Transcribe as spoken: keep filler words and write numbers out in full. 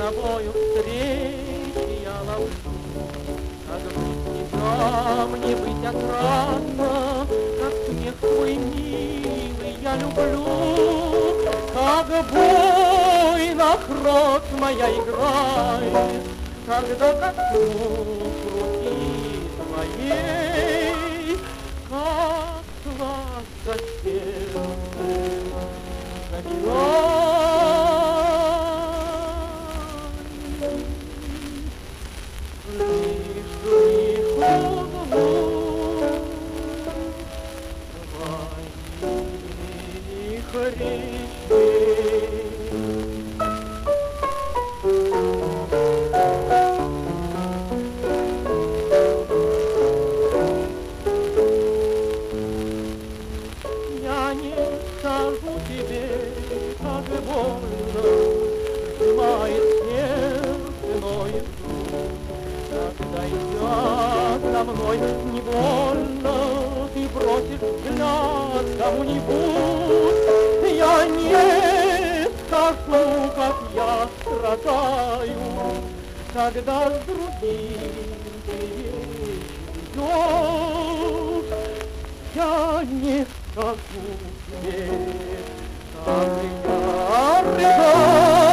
тобою встречи я ловлю. Как быть тебя, мне быть отрадно, как смех твой милый я люблю. Как бой на крот моя играет, когда коснусь руки твоей, как сладко сердце забивает. Лишь лихо твоих речей. Я не скажу тебе, как больно сжимает сердце, ноет дух. Когда идет за мной невольно, ты бросишь взгляд кому-нибудь. Я не скажу, как я страдаю, когда с другим ты идешь. Я не скажу тебе, как я рыдаю.